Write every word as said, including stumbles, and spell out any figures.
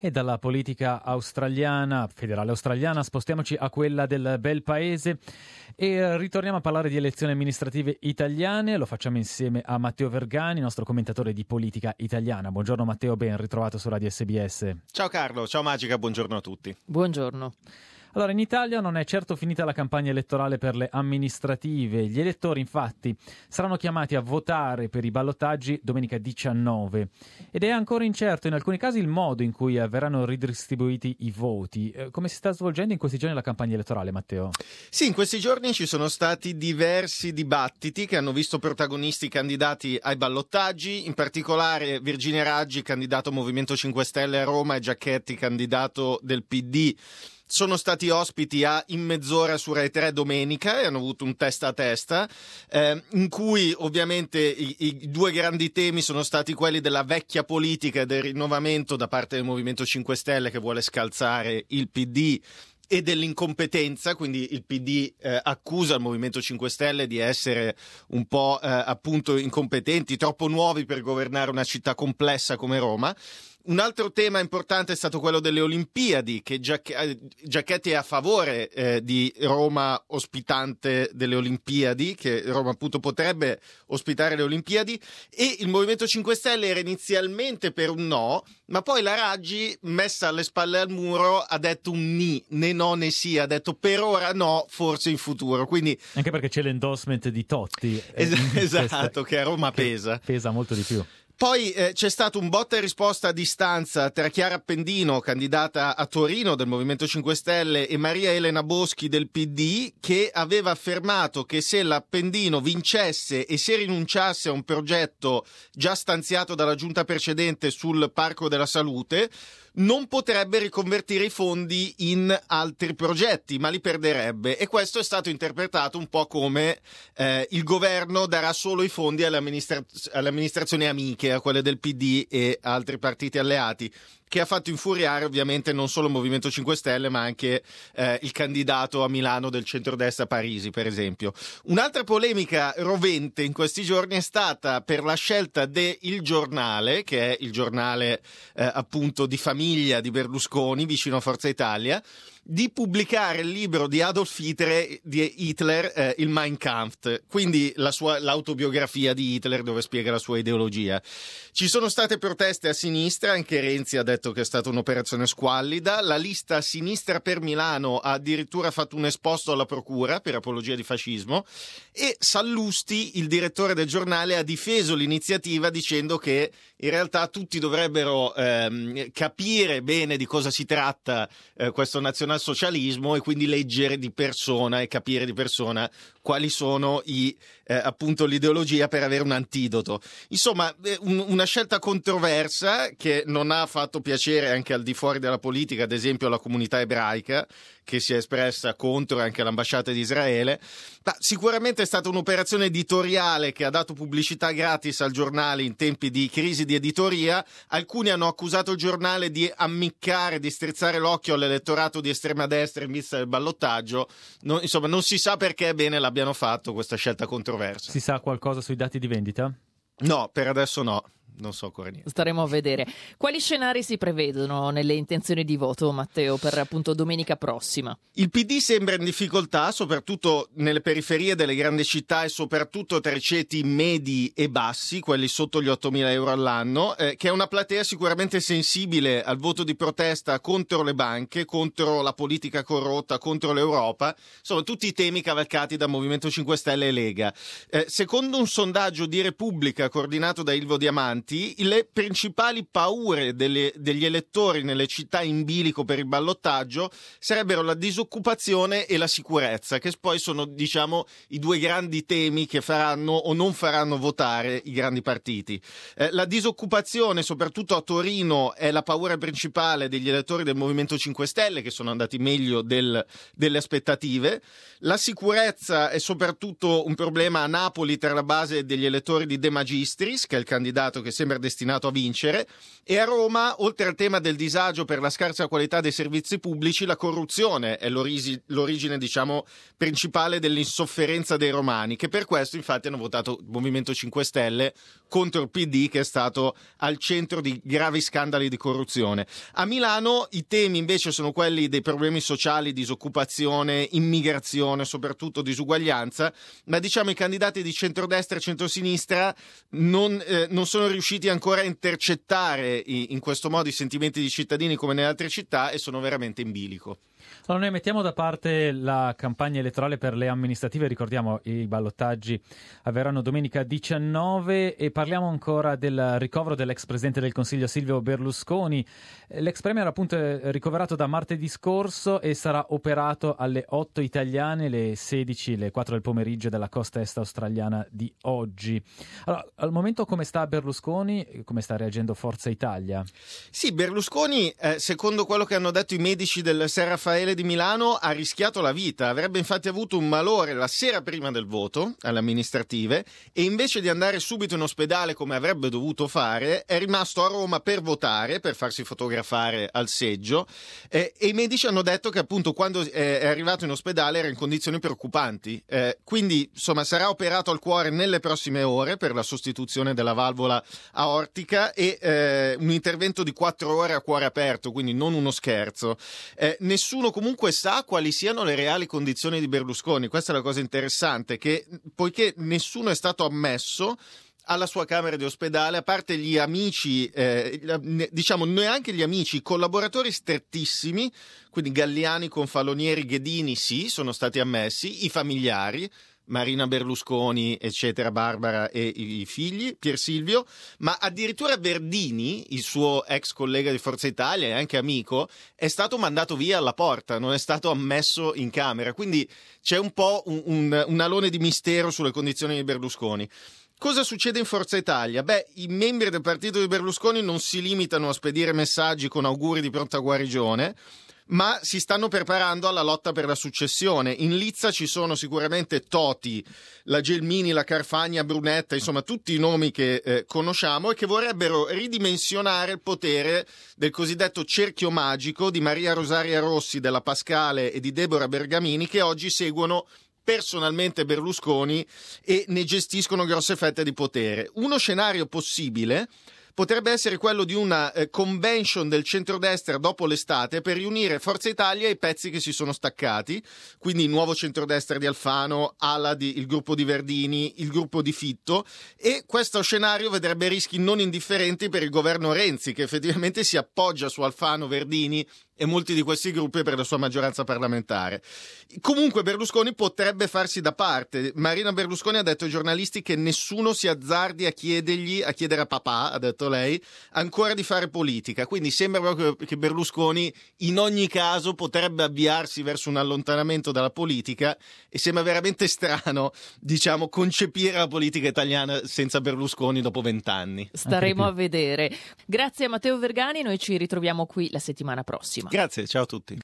E dalla politica australiana, federale australiana, spostiamoci a quella del bel paese e ritorniamo a parlare di elezioni amministrative italiane. Lo facciamo insieme a Matteo Vergani, nostro commentatore di politica italiana. Buongiorno Matteo, ben ritrovato su Radio S B S. Ciao Carlo, ciao Magica, buongiorno a tutti. Buongiorno. Allora, in Italia non è certo finita la campagna elettorale per le amministrative. Gli elettori, infatti, saranno chiamati a votare per i ballottaggi domenica diciannove. Ed è ancora incerto in alcuni casi il modo in cui verranno ridistribuiti i voti. Eh, come si sta svolgendo in questi giorni la campagna elettorale, Matteo? Sì, in questi giorni ci sono stati diversi dibattiti che hanno visto protagonisti candidati ai ballottaggi, in particolare Virginia Raggi, candidato Movimento cinque Stelle a Roma, e Giacchetti, candidato del P D. Sono stati ospiti a In Mezz'ora su Rai tre domenica e hanno avuto un testa a testa eh, in cui ovviamente i, i due grandi temi sono stati quelli della vecchia politica e del rinnovamento da parte del Movimento cinque Stelle, che vuole scalzare il P D, e dell'incompetenza, quindi il P D eh, accusa il Movimento cinque Stelle di essere un po' eh, appunto incompetenti, troppo nuovi per governare una città complessa come Roma. Un altro tema importante è stato quello delle Olimpiadi, che Giacch- Giacchetti è a favore eh, di Roma ospitante delle Olimpiadi, che Roma appunto potrebbe ospitare le Olimpiadi, e il Movimento cinque Stelle era inizialmente per un no, ma poi la Raggi, messa alle spalle al muro, ha detto un ni, né no né sì, ha detto per ora no, forse in futuro. Quindi anche perché c'è l'endorsement di Totti. Es- eh, esatto, che a Roma che pesa. Pesa molto di più. Poi eh, c'è stato un botta e risposta a distanza tra Chiara Appendino, candidata a Torino del Movimento cinque Stelle, e Maria Elena Boschi del P D, che aveva affermato che se l'Appendino vincesse e se rinunciasse a un progetto già stanziato dalla giunta precedente sul Parco della Salute, non potrebbe riconvertire i fondi in altri progetti, ma li perderebbe. E questo è stato interpretato un po' come eh, il governo darà solo i fondi alle, amministra- alle amministrazioni amiche, a quelle del P D e a altri partiti alleati, che ha fatto infuriare ovviamente non solo il Movimento cinque Stelle, ma anche eh, il candidato a Milano del centrodestra Parisi, per esempio. Un'altra polemica rovente in questi giorni è stata per la scelta de Il Giornale, che è il giornale eh, appunto di famiglia di Berlusconi, vicino a Forza Italia, di pubblicare il libro di Adolf Hitler, di Hitler eh, il Mein Kampf, quindi la sua, l'autobiografia di Hitler, dove spiega la sua ideologia. Ci sono state proteste a sinistra, anche Renzi ha detto che è stata un'operazione squallida, la lista a sinistra per Milano ha addirittura fatto un esposto alla procura per apologia di fascismo, e Sallusti, il direttore del giornale, ha difeso l'iniziativa dicendo che in realtà tutti dovrebbero ehm, capire bene di cosa si tratta eh, questo nazionalsocialismo, e quindi leggere di persona e capire di persona quali sono i eh, appunto l'ideologia, per avere un antidoto. Insomma, un, una scelta controversa che non ha fatto piacere anche al di fuori della politica, ad esempio alla comunità ebraica, che si è espressa contro, anche l'ambasciata di Israele. Ma sicuramente è stata un'operazione editoriale che ha dato pubblicità gratis al giornale in tempi di crisi di editoria. Alcuni hanno accusato il giornale di ammiccare, di strizzare l'occhio all'elettorato di estrema destra in vista del ballottaggio. Non, insomma, non si sa perché bene l'abbiano fatto questa scelta controversa. Si sa qualcosa sui dati di vendita? No, per adesso no. Non so ancora niente. Staremo a vedere. Quali scenari si prevedono nelle intenzioni di voto, Matteo, per appunto domenica prossima? Il P D sembra in difficoltà, soprattutto nelle periferie delle grandi città e soprattutto tra i ceti medi e bassi, quelli sotto gli ottomila euro all'anno, eh, che è una platea sicuramente sensibile al voto di protesta contro le banche, contro la politica corrotta, contro l'Europa. Sono tutti i temi cavalcati da Movimento cinque Stelle e Lega. Eh, secondo un sondaggio di Repubblica coordinato da Ilvo Diamanti, le principali paure delle, degli elettori nelle città in bilico per il ballottaggio sarebbero la disoccupazione e la sicurezza, che poi sono, diciamo, i due grandi temi che faranno o non faranno votare i grandi partiti. Eh, la disoccupazione, soprattutto a Torino, è la paura principale degli elettori del Movimento cinque Stelle, che sono andati meglio del, delle aspettative. La sicurezza è soprattutto un problema a Napoli tra la base degli elettori di De Magistris, che è il candidato che che sembra destinato a vincere, e a Roma, oltre al tema del disagio per la scarsa qualità dei servizi pubblici, la corruzione è l'origi- l'origine, diciamo, principale dell'insofferenza dei romani, che per questo infatti hanno votato il Movimento cinque Stelle contro il P D, che è stato al centro di gravi scandali di corruzione. A Milano i temi invece sono quelli dei problemi sociali, disoccupazione, immigrazione, soprattutto disuguaglianza, ma diciamo i candidati di centrodestra e centrosinistra non, eh, non sono riusciti ancora a intercettare i, in questo modo i sentimenti di cittadini come nelle altre città, e sono veramente in bilico. Allora, noi mettiamo da parte la campagna elettorale per le amministrative, ricordiamo i ballottaggi avverranno domenica diciannove, e parliamo ancora del ricovero dell'ex presidente del Consiglio Silvio Berlusconi. L'ex premier appunto è ricoverato da martedì scorso e sarà operato alle otto italiane, le sedici, le quattro del pomeriggio della costa est australiana di oggi. Allora, al momento come sta Berlusconi? Come sta reagendo Forza Italia? Sì, Berlusconi, eh, secondo quello che hanno detto i medici del San Raffaele di Milano, ha rischiato la vita. Avrebbe infatti avuto un malore la sera prima del voto alle amministrative, e invece di andare subito in ospedale come avrebbe dovuto fare, è rimasto a Roma per votare, per farsi fotografare al seggio, eh, e i medici hanno detto che appunto quando è arrivato in ospedale era in condizioni preoccupanti. Eh, quindi insomma sarà operato al cuore nelle prossime ore per la sostituzione della valvola aortica, e eh, un intervento di quattro ore a cuore aperto, quindi non uno scherzo. Eh, nessuno comunque sa quali siano le reali condizioni di Berlusconi. Questa è la cosa interessante, che poiché nessuno è stato ammesso alla sua camera di ospedale, a parte gli amici, eh, diciamo neanche gli amici, i collaboratori strettissimi, quindi Galliani, Confalonieri, Ghedini sì, sono stati ammessi, i familiari, Marina Berlusconi, eccetera, Barbara e i figli, Pier Silvio, ma addirittura Verdini, il suo ex collega di Forza Italia e anche amico, è stato mandato via alla porta, non è stato ammesso in camera. Quindi c'è un po' un, un, un alone di mistero sulle condizioni di Berlusconi. Cosa succede in Forza Italia? Beh, i membri del partito di Berlusconi non si limitano a spedire messaggi con auguri di pronta guarigione, ma si stanno preparando alla lotta per la successione. In lizza ci sono sicuramente Toti, la Gelmini, la Carfagna, Brunetta, insomma tutti i nomi che eh, conosciamo, e che vorrebbero ridimensionare il potere del cosiddetto cerchio magico di Maria Rosaria Rossi, della Pascale e di Deborah Bergamini, che oggi seguono personalmente Berlusconi e ne gestiscono grosse fette di potere. Uno scenario possibile potrebbe essere quello di una eh, convention del centrodestra dopo l'estate per riunire Forza Italia e i pezzi che si sono staccati, quindi il nuovo centrodestra di Alfano, Ala di, il gruppo di Verdini, il gruppo di Fitto, e questo scenario vedrebbe rischi non indifferenti per il governo Renzi, che effettivamente si appoggia su Alfano, Verdini e molti di questi gruppi per la sua maggioranza parlamentare. Comunque Berlusconi potrebbe farsi da parte. Marina Berlusconi ha detto ai giornalisti che nessuno si azzardi a chiedergli, a chiedere a papà, ha detto lei, ancora di fare politica. Quindi sembra proprio che Berlusconi in ogni caso potrebbe avviarsi verso un allontanamento dalla politica, e sembra veramente strano, diciamo, concepire la politica italiana senza Berlusconi dopo vent'anni. Staremo a vedere. Grazie a Matteo Vergani, noi ci ritroviamo qui la settimana prossima. Grazie, ciao a tutti.